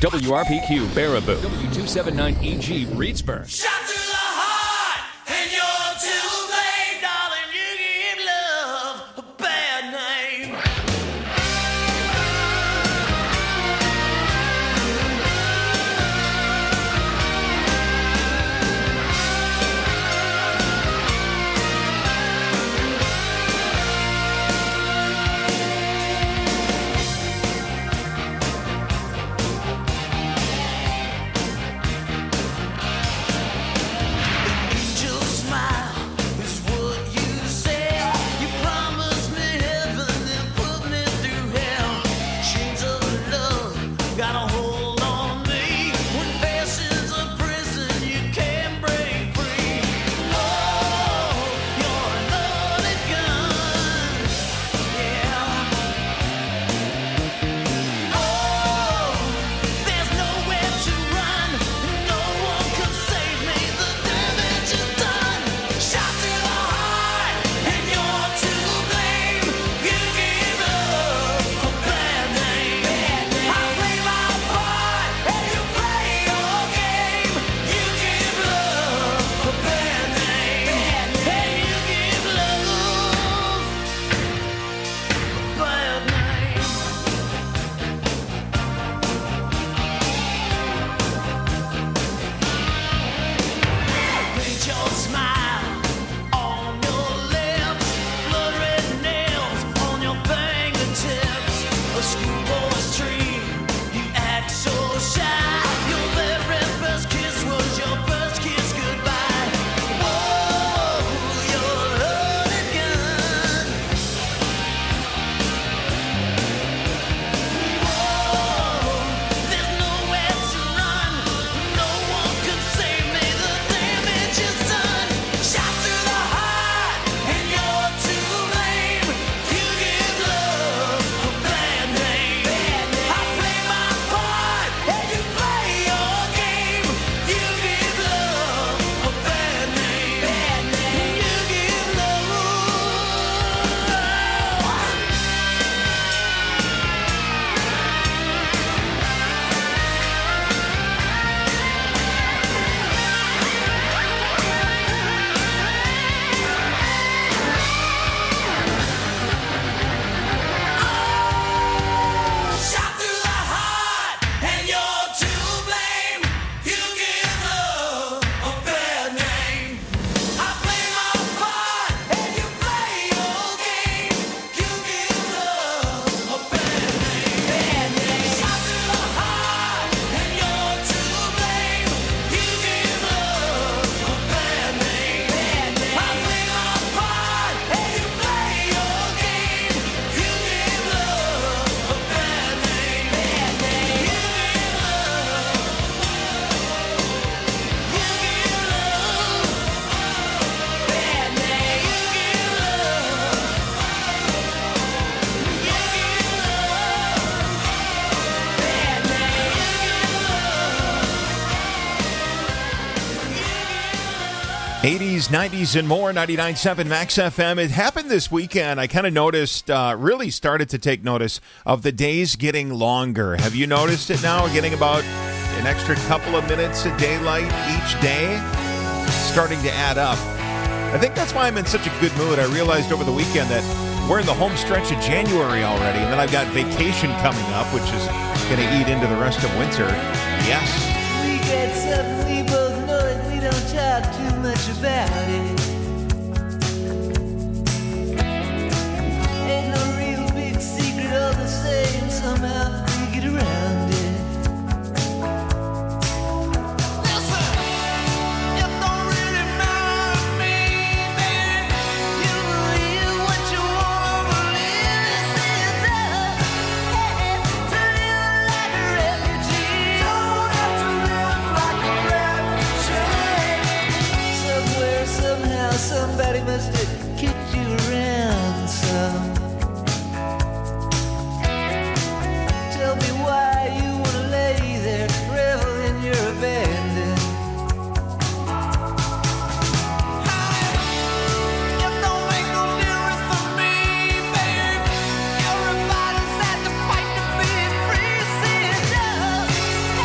WRPQ Baraboo, W279EG Reedsburg. Shot through the heart, and you're to blame, darling. You give love a bad name. '80s, '90s, and more, 99.7 Max FM. It happened this weekend. I kind of noticed, really started to take notice of the days getting longer. Have you noticed it now? We're getting about an extra couple of minutes of daylight each day. Starting to add up. I think that's why I'm in such a good mood. I realized over the weekend that we're in the home stretch of January already, and then I've got vacation coming up, which is going to eat into the rest of winter. Yes. We get something, we both know it, we don't talk too much about it. Ain't no real big secret, all the same, somehow we get around it. Somebody must have kicked you around some. Tell me why you wanna lay there, revel in your abandon. It don't make no difference for me, babe. Everybody's had to fight to be free. See it does.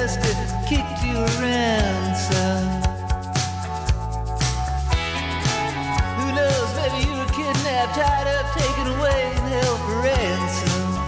must have kicked you around some. Who knows, maybe you were kidnapped, tied up, taken away, and held for ransom.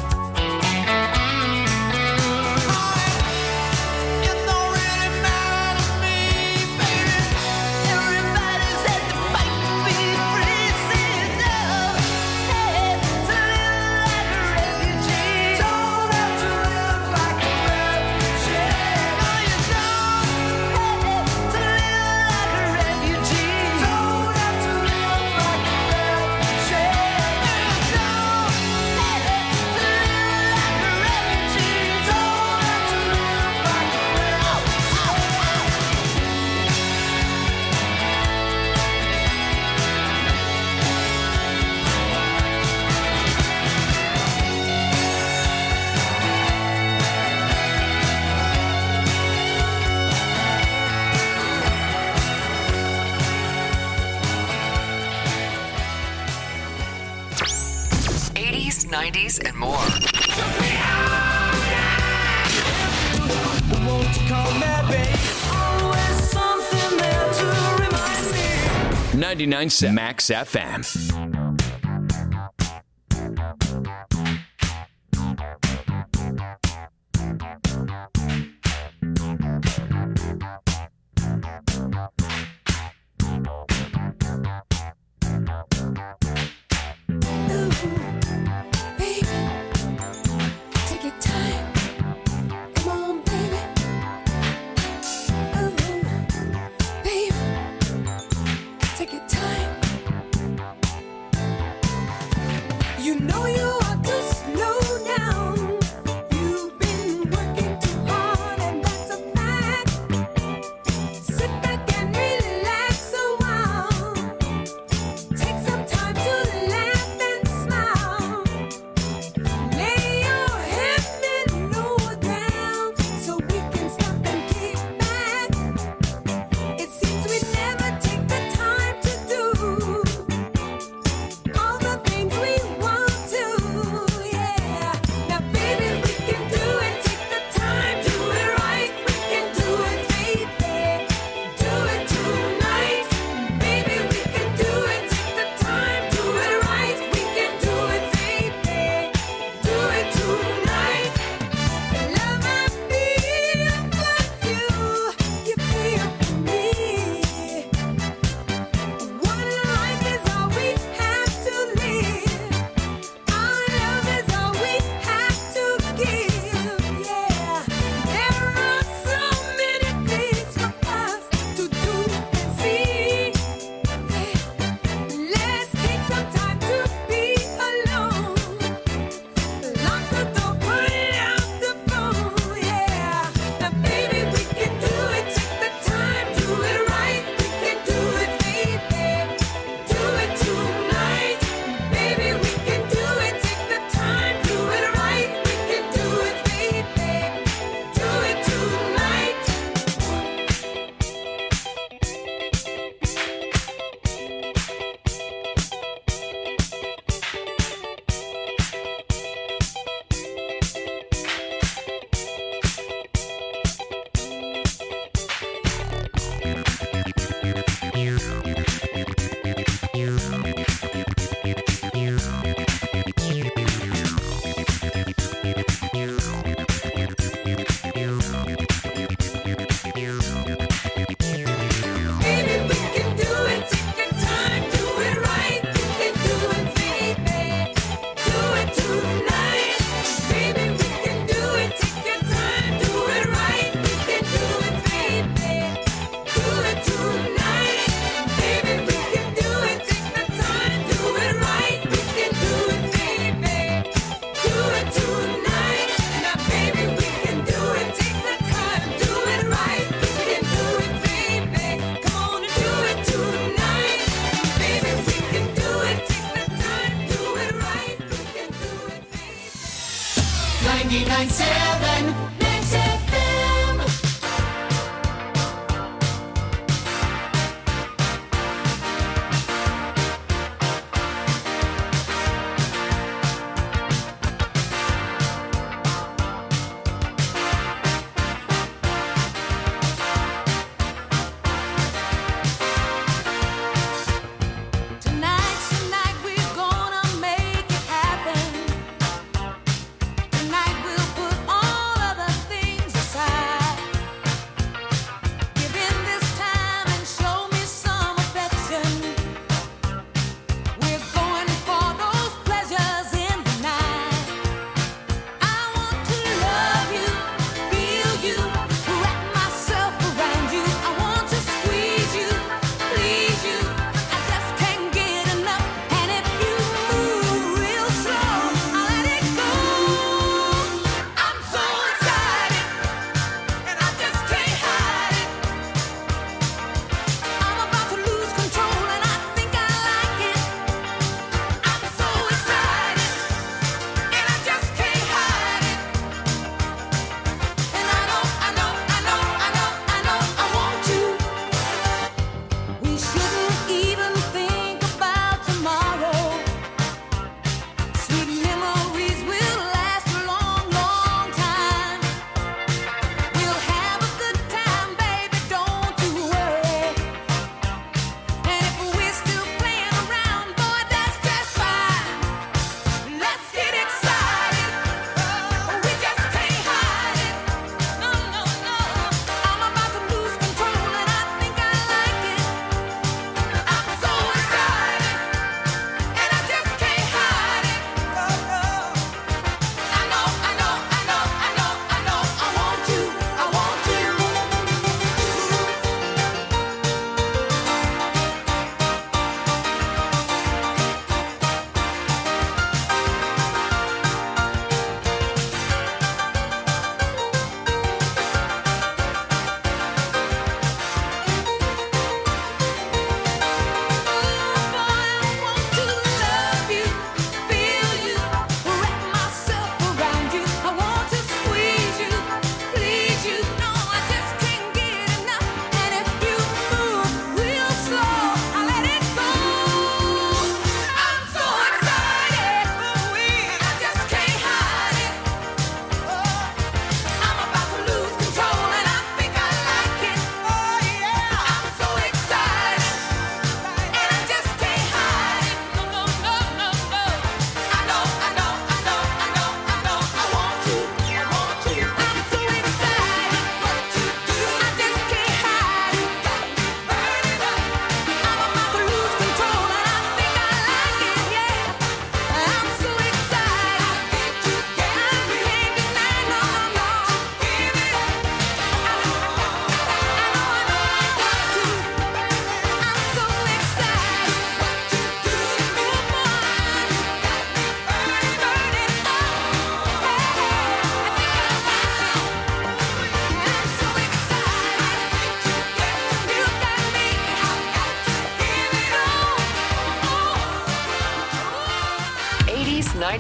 And more. Won't you call me, babe? Always something there to remind me. 99.7 Max FM.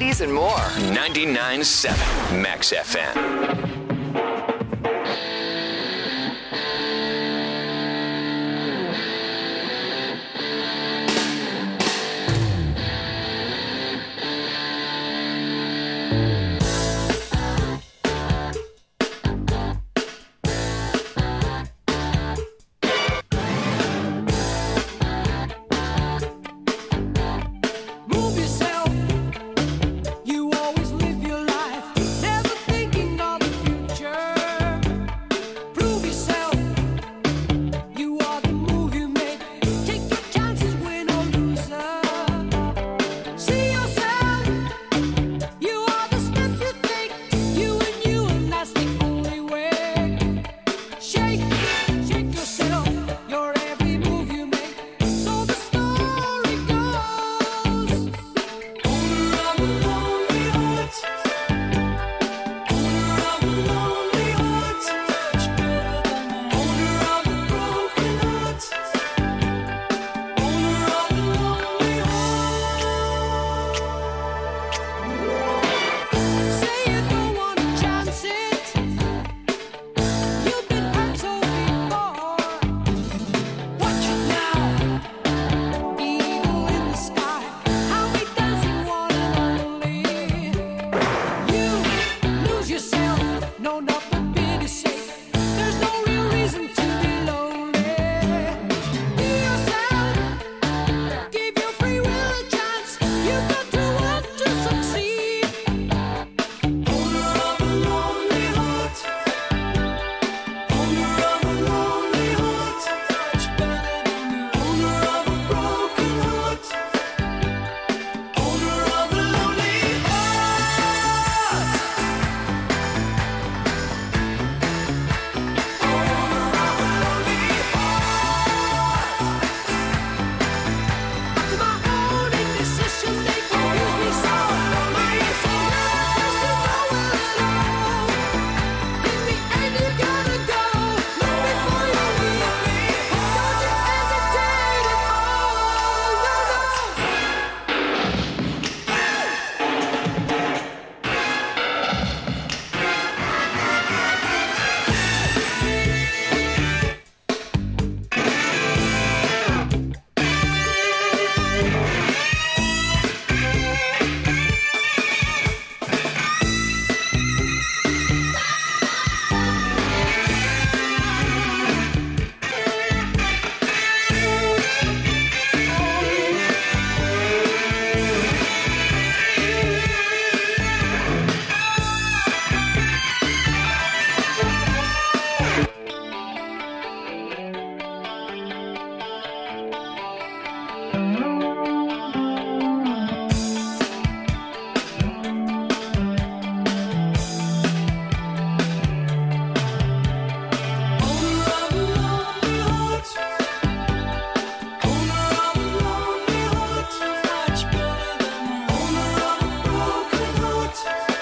80s, and more. 99.7 Max FM. Move yourself. You always live your life, never thinking of the future. Prove yourself. You are the move you make. Take your chances, win or loser. See yourself. You are the steps you take. You, and that's the only way. Shake yourself. Your every move you make. So the story goes. Owner of a lonely heart. Owner of a lonely heart. Much better than the owner of a broken heart. Owner of a lonely heart. Say you don't want to chance it. You've been hurt so before. Watch it now. Evil in the sky. How we dancing one and only. You lose yourself. No, not for pity's sake. There's no real reason to be lonely. Be yourself. Give your free will a chance. You got to want to succeed. Owner of a lonely heart. Owner of a lonely heart. Much better than the owner of a broken heart. Owner of a lonely heart. Owner of a lonely heart. After my own indecision, they confuse me so. My answer was to nowhere at all. In the end, you gotta go. Look before you leave. Don't you hesitate at all. No, no. Owner of a lonely heart. Owner of a lonely heart. Much better than the owner of a broken heart.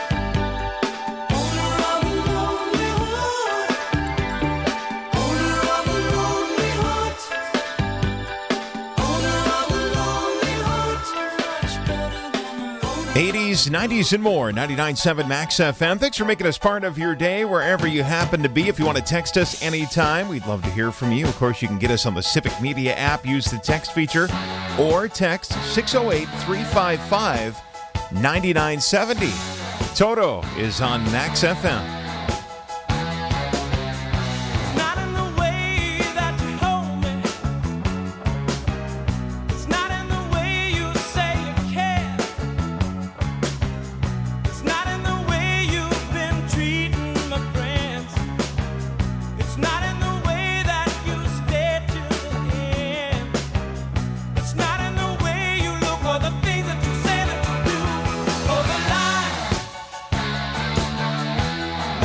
Owner of a lonely heart. Owner of a lonely heart. Owner of a lonely heart. Much better than the owner. 80s, 90s, and more. 99.7 Max FM. Thanks for making us part of your day wherever you happen to be. If you want to text us anytime, we'd love to hear from you. Of course, you can get us on the Civic Media app. Use the text feature or text 608-355-9970. Toto is on Max FM. It's not in the way that you hold me. It's not in the way you say you care. It's not in the way you've been treating my friends. It's not in the way that you stay till the end. It's not in the way you look or the things that you say that you do. Or the lie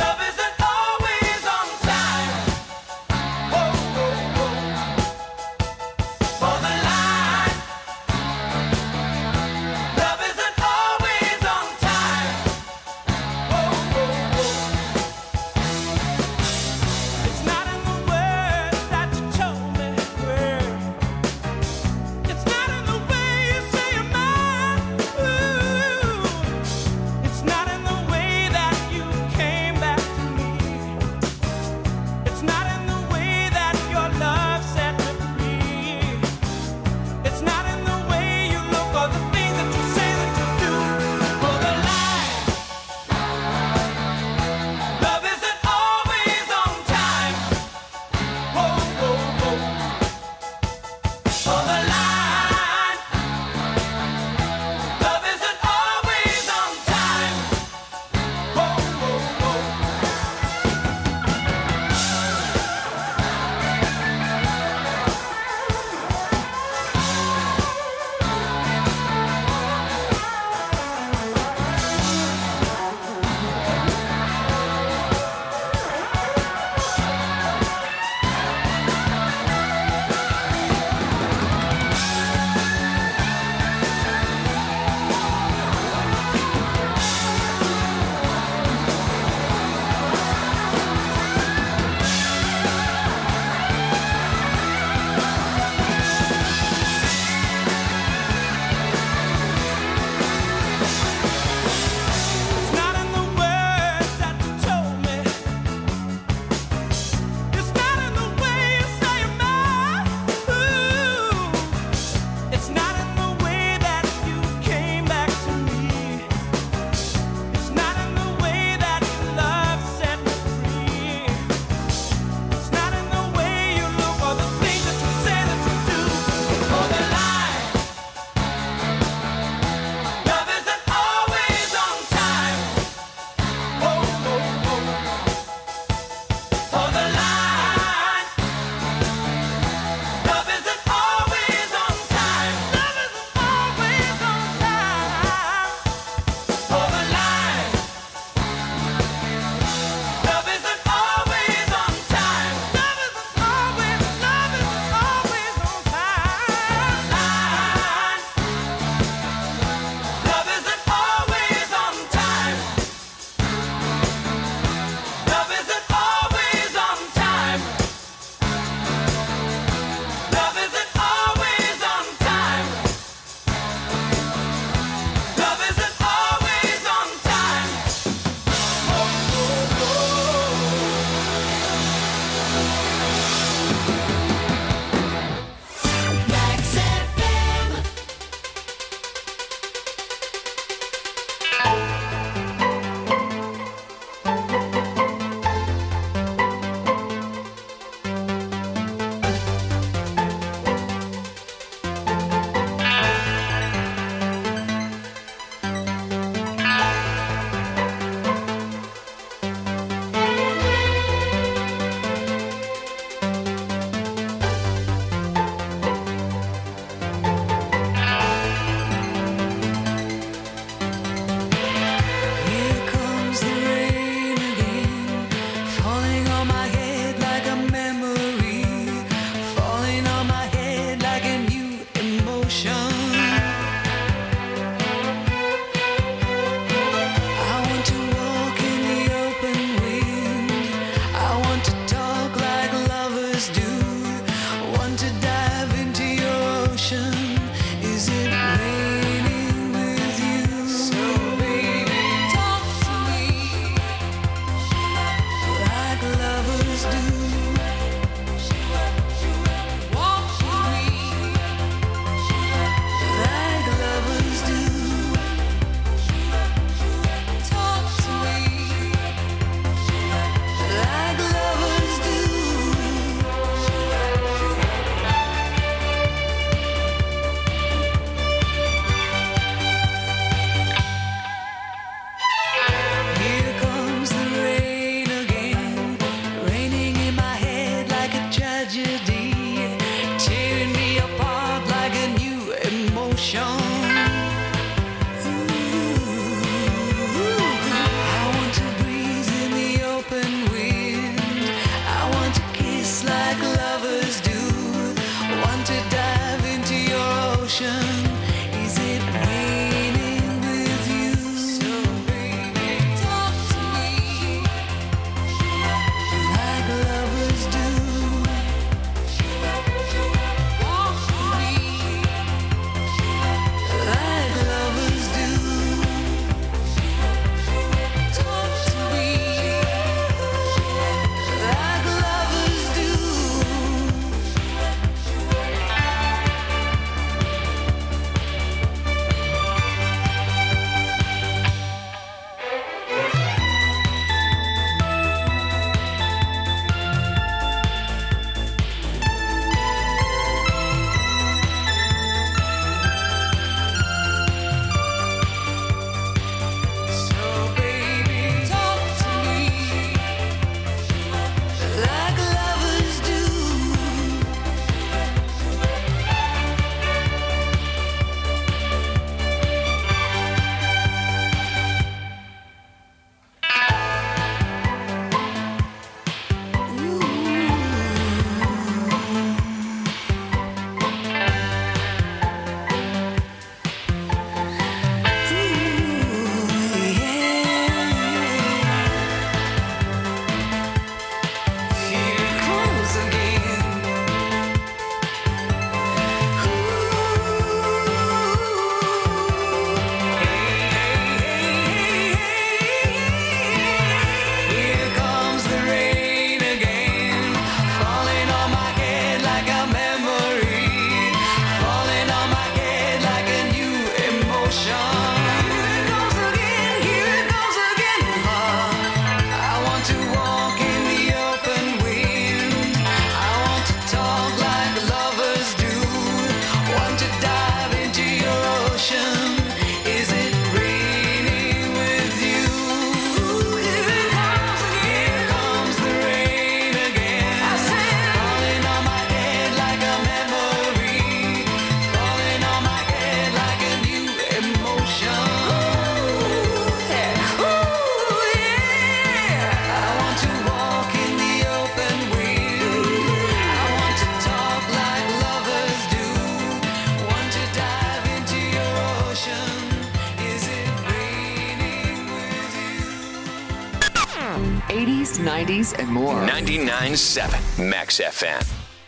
80s, 90s, and more. 99.7 Max FM.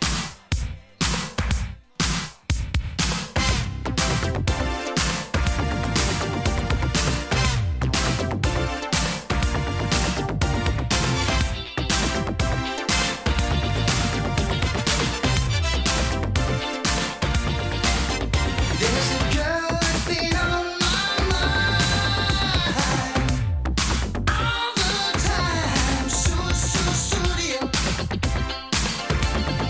There's a girl that's been on my mind all the time. So dear.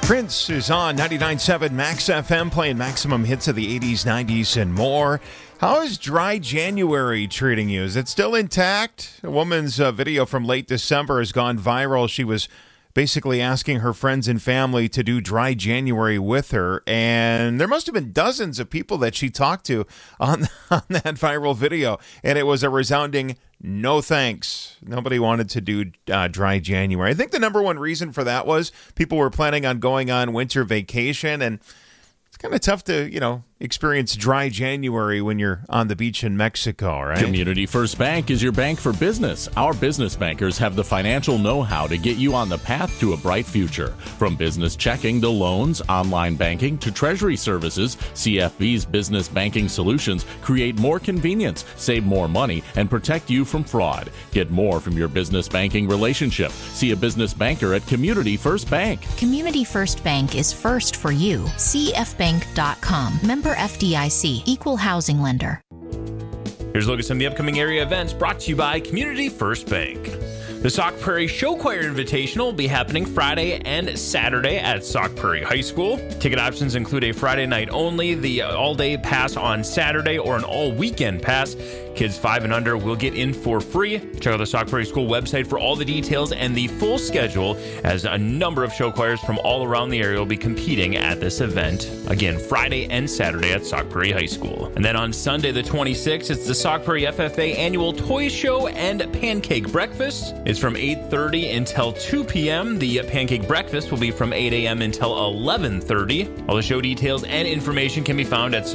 Prince is on 99.7 Max FM, playing maximum hits of the 80s, 90s, and more. How is dry January treating you? Is it still intact? A woman's video from late December has gone viral. She was basically asking her friends and family to do dry January with her, and there must have been dozens of people that she talked to on that viral video, and it was a resounding no thanks. Nobody wanted to do dry January. I think the number one reason for that was people were planning on going on winter vacation, and it's kind of tough to, experience dry January when you're on the beach in Mexico, right? Community First Bank is your bank for business. Our business bankers have the financial know-how to get you on the path to a bright future. From business checking to loans, online banking to treasury services, CFB's business banking solutions create more convenience, save more money, and protect you from fraud. Get more from your business banking relationship. See a business banker at Community First Bank. Community First Bank is first for you. CFbank.com. Member FDIC. Equal housing lender. Here's a look at some of the upcoming area events brought to you by Community First Bank. The Sauk Prairie Show Choir Invitational will be happening Friday and Saturday at Sauk Prairie High School. Ticket options include a Friday night only, the all-day pass on Saturday, or an all-weekend pass. Kids 5 and under will get in for free. Check out the Sauk Prairie School website for all the details and the full schedule, as a number of show choirs from all around the area will be competing at this event. Again, Friday and Saturday at Sauk Prairie High School. And then on Sunday the 26th, it's the Sauk Prairie FFA Annual Toy Show and Pancake Breakfast. It's from 8:30 until 2 p.m. The Pancake Breakfast will be from 8 a.m. until 11:30. All the show details and information can be found at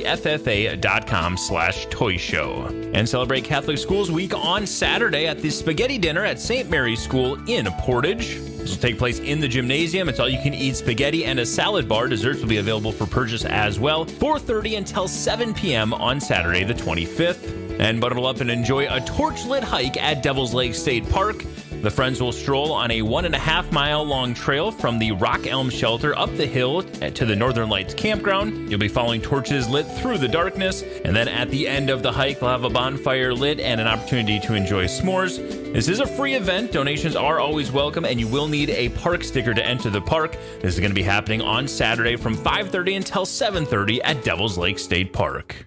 saukprairieffa.com/toy show. And celebrate Catholic Schools Week on Saturday at the Spaghetti Dinner at St. Mary's School in Portage. This will take place in the gymnasium. It's all-you-can-eat spaghetti and a salad bar. Desserts will be available for purchase as well. 4:30 until 7 p.m. on Saturday the 25th. And bundle up and enjoy a torch-lit hike at Devil's Lake State Park. The friends will stroll on a 1.5-mile long trail from the Rock Elm Shelter up the hill to the Northern Lights Campground. You'll be following torches lit through the darkness, and then at the end of the hike, they'll have a bonfire lit and an opportunity to enjoy s'mores. This is a free event. Donations are always welcome, and you will need a park sticker to enter the park. This is going to be happening on Saturday from 5:30 until 7:30 at Devil's Lake State Park.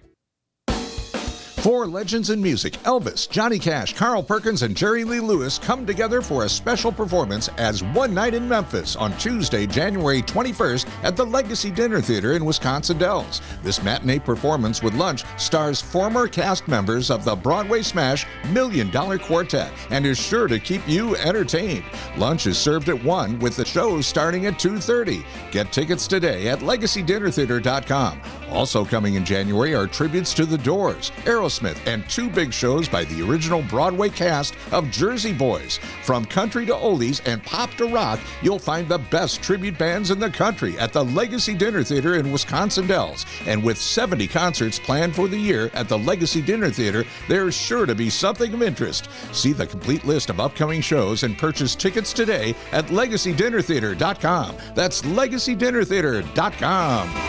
Four legends in music, Elvis, Johnny Cash, Carl Perkins, and Jerry Lee Lewis come together for a special performance as One Night in Memphis on Tuesday, January 21st at the Legacy Dinner Theater in Wisconsin Dells. This matinee performance with lunch stars former cast members of the Broadway smash $1 Million Quartet and is sure to keep you entertained. Lunch is served at 1 with the show starting at 2:30. Get tickets today at LegacyDinnerTheater.com. Also coming in January are tributes to The Doors, Aerosmith, and 2 big shows by the original Broadway cast of Jersey Boys. From country to oldies and pop to rock, you'll find the best tribute bands in the country at the Legacy Dinner Theater in Wisconsin Dells. And with 70 concerts planned for the year at the Legacy Dinner Theater, there's sure to be something of interest. See the complete list of upcoming shows and purchase tickets today at LegacyDinnerTheater.com. That's LegacyDinnerTheater.com.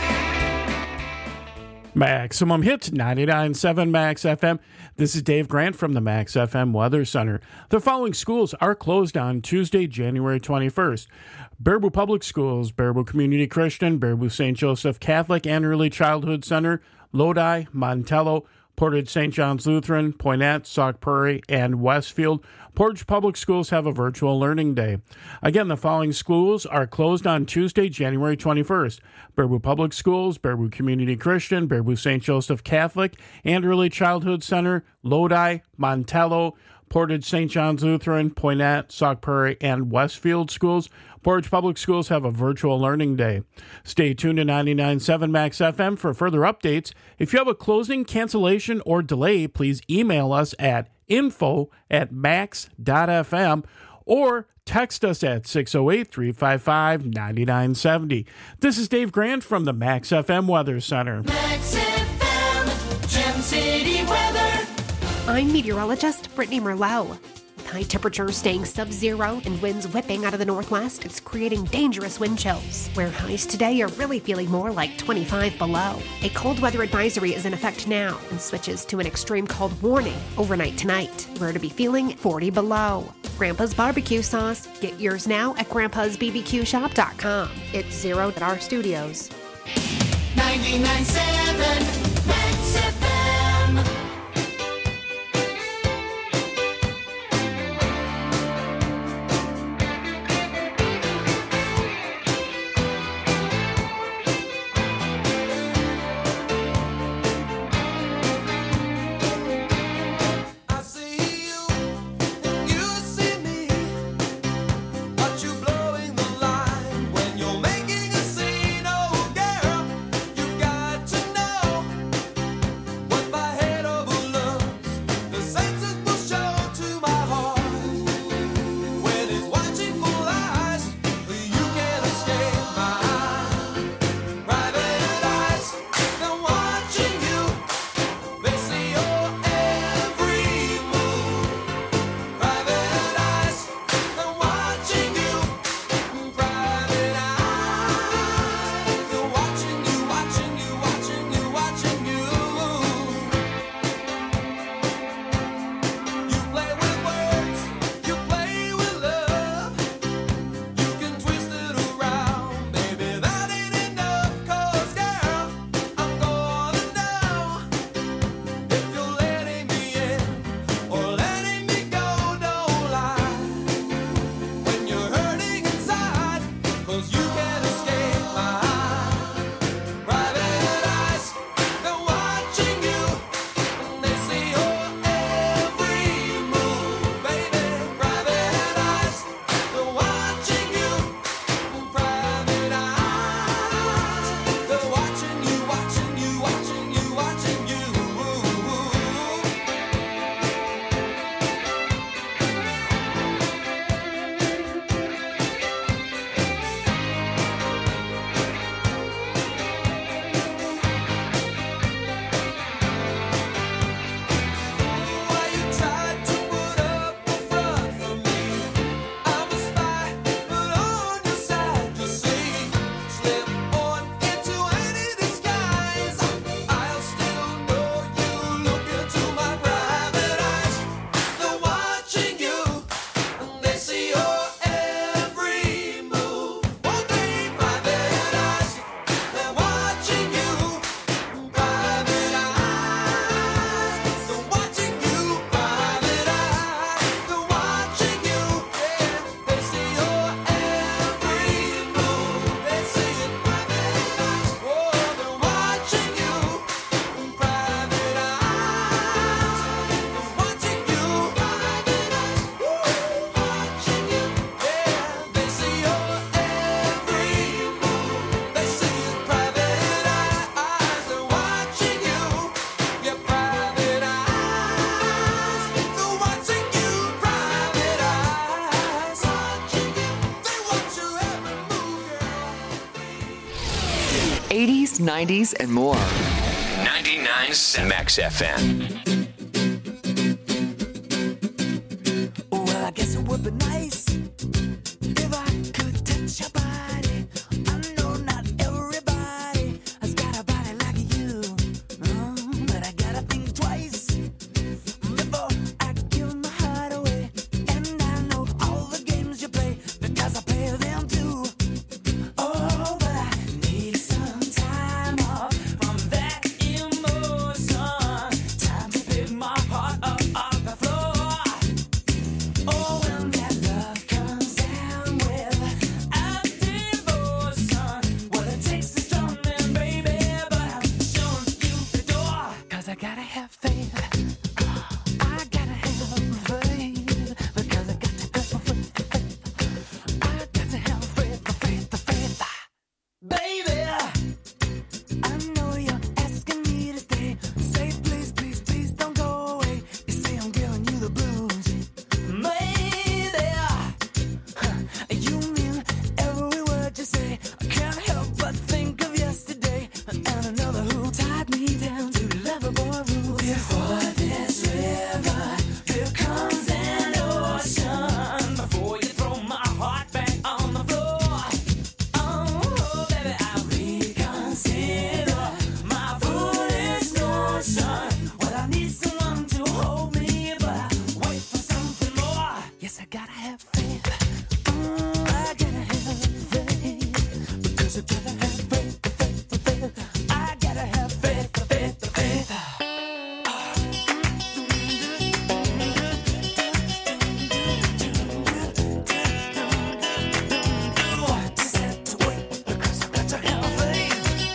Maximum Hits, 99.7 Max FM. This is Dave Grant from the Max FM Weather Center. The following schools are closed on Tuesday, January 21st. Baraboo Public Schools, Baraboo Community Christian, Baraboo St. Joseph Catholic and Early Childhood Center, Lodi, Montello, Portage St. John's Lutheran, Poynette, Sauk Prairie, and Westfield. Portage Public Schools have a virtual learning day. Again, the following schools are closed on Tuesday, January 21st. Baraboo Public Schools, Baraboo Community Christian, Baraboo St. Joseph Catholic and Early Childhood Center, Lodi, Montello, Portage St. John's Lutheran, Poynette, Sauk Prairie, and Westfield schools. Portage Public Schools have a virtual learning day. Stay tuned to 99.7 Max FM for further updates. If you have a closing, cancellation, or delay, please email us at info@max.fm or text us at 608-355-9970. This is Dave Grant from the Max FM Weather Center. Max FM, Gem City weather. I'm meteorologist Brittany Merlot. With high temperatures staying sub-zero and winds whipping out of the northwest, it's creating dangerous wind chills, where highs today are really feeling more like 25 below. A cold weather advisory is in effect now and switches to an extreme cold warning overnight tonight, where to be feeling 40 below. Grandpa's Barbecue Sauce. Get yours now at grandpa'sbbqshop.com. It's Zero at our studios. 99.7 Max FM. I see you, and you see me. But you blowing the line when you're making a scene. Oh, girl, you got to know what my head overlooks. The senses will show to my heart when it's watching full eyes. You can't escape my private eyes. They're watching you. They see your every move. Private eyes. They're watching you. Private eyes. They're watching you, watching you, watching you, watching you. You play with words. You play with love. You can twist it around, baby. That ain't enough. 'Cause girl, I'm gonna know if you're letting me in or letting me go. Don't lie when you're hurting inside. 'Cause you can't escape my private eyes. They're watching you, and they see your every move, baby. Private eyes. They're watching you. Private eyes. They're watching you, watching you, watching you, watching you. Why you tried to put up a front for me? I'm a spy, but on your side, you see. Slip on into any disguise. I'll still know you. Look into my private eyes. They're watching you, and they see your every move. Oh, they private eyes. They're watching you. Private eyes. They're watching you. Private eyes. They're watching you. Yeah, they see your every move. They see it. Private eyes. Oh, they're watching you. Private eyes. They're watching you. Private eyes. Watching you. Yeah, they see your every move. They see it. Private eyes. They're watching you. Your private eyes. They're watching you. Private eyes. Watching you. They watch your every move, girl. 80s, 90s, and more. 99.7 Max FM. Well, I guess it would be nice if I could touch your body. I know not everybody has got a body like you, but I gotta think twice before I give my heart away. And I know all the games you play because I play them too. Oh, but I need some time off from that emotion. Time to pick my heart up off the floor. Oh, when that love comes down with a devotion, well, it takes a strong man, baby, but I'm showing you the door. 'Cause I gotta have faith. I gotta have faith. Because I got to have faith. I got to have faith, the faith, the faith. Baby, I know you're asking me to stay. Say, please, please, please don't go away. You say I'm giving you the blues. Maybe you mean every word you say. I can't help but think of yesterday and another who tied me down to lovable rules. Before this river, here comes an ocean. Before you throw my heart back on the floor. Oh, baby, I reconsider my foolish notion. Well, I need someone to hold me, but I wait for something more. Yes, I gotta I gotta have faith, faith, faith. I gotta have faith, faith, faith. Just have to wait because I got to have faith.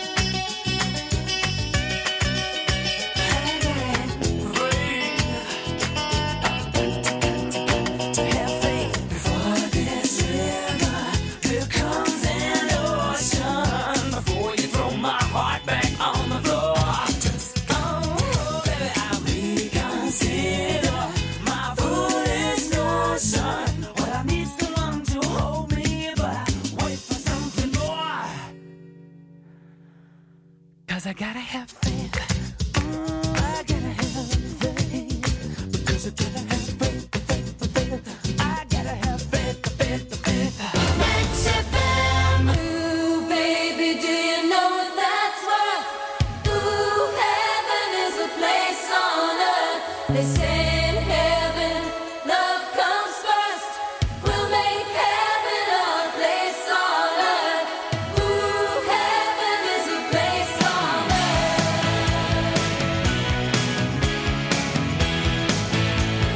To have faith before this river becomes an ocean. Before you throw my heart back on the floor. Oh, baby, I reconsider my foolish notion. What I need someone to hold me, but I wait for something more. 'Cause I gotta have faith. I gotta have faith. Because I gotta have faith, faith, faith. I gotta have faith, faith, faith. Makes it bam. Ooh, baby, do you know what that's worth? Ooh, heaven is a place on earth. They say in heaven, love comes first. We'll make heaven a place on earth. Ooh, heaven is a place on earth.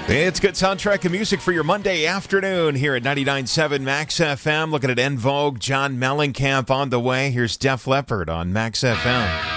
It's good soundtrack and music for your Monday afternoon here at 99.7 Max FM. Looking at En Vogue, John Mellencamp on the way. Here's Def Leppard on Max FM.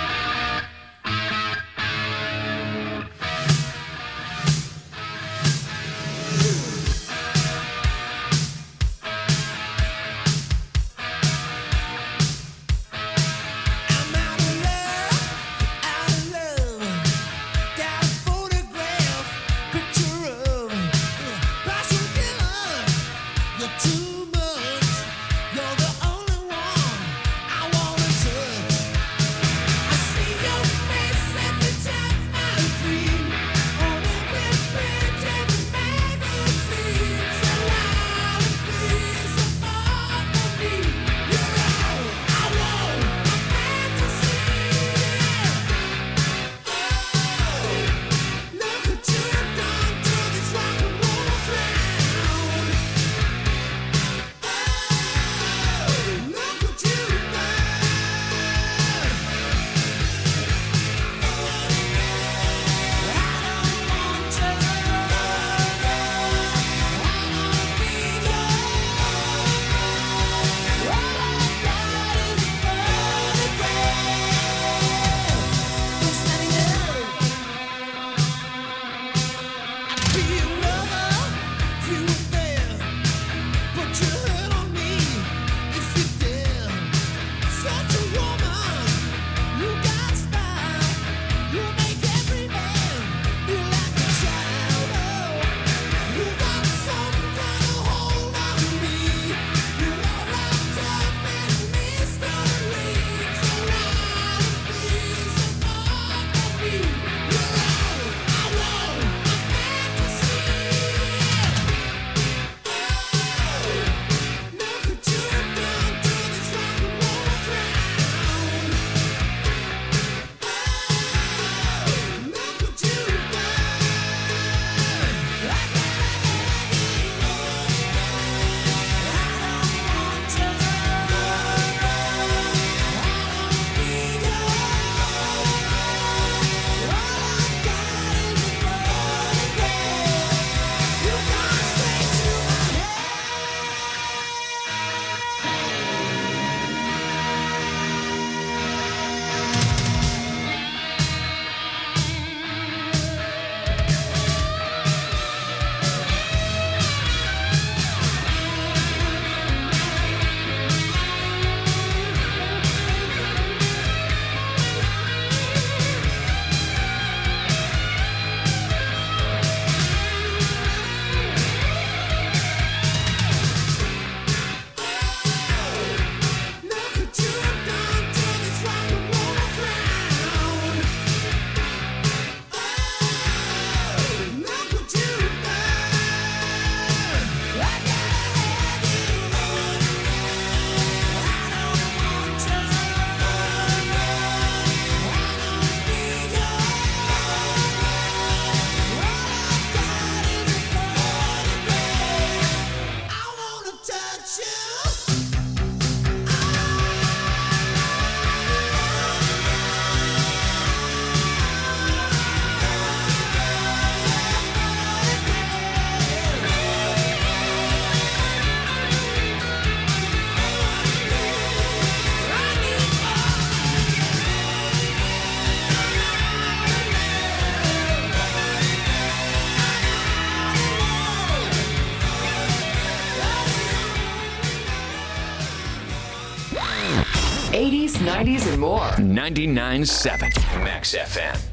'80s, '90s, and more. 99.7 Max FM.